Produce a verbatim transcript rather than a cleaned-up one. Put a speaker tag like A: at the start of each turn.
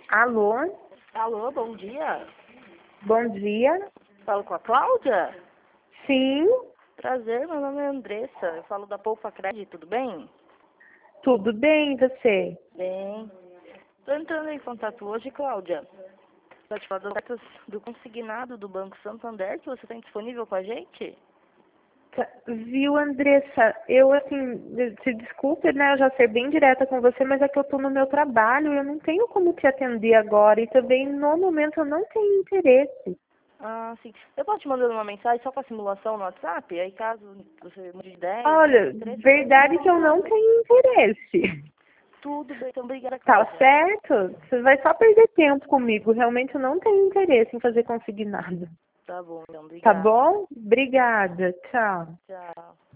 A: Alô?
B: Alô, bom dia.
A: Bom dia.
B: Falo com a Cláudia?
A: Sim,
B: Prazer, meu nome é Andressa. Eu falo da Poupa Cred, tudo bem?
A: tudo bem, e você?
B: Bem. Estou entrando em contato hoje, Cláudia, para te falar das ofertas do consignado do Banco Santander que você tem disponível com a gente.
A: Tá, Viu, Andressa, eu assim, se desculpe, né, eu já ser bem direta com você, mas é que eu tô no meu trabalho, eu não tenho como te atender agora e também no momento eu não tenho interesse.
B: Ah, sim. Eu posso te mandar uma mensagem só com a simulação no WhatsApp? Aí caso você mude de ideia, tenha
A: Olha,
B: interesse, você entra em
A: verdade que eu não
B: contato.
A: tenho interesse.
B: Tudo bem, então obrigada,
A: Tá
B: Cláudia.
A: certo? Você vai só perder tempo comigo, realmente eu não tenho interesse em fazer consignado.
B: Tá bom, então,
A: Tá
B: obrigada.
A: bom? Obrigada, tchau.
B: Tchau.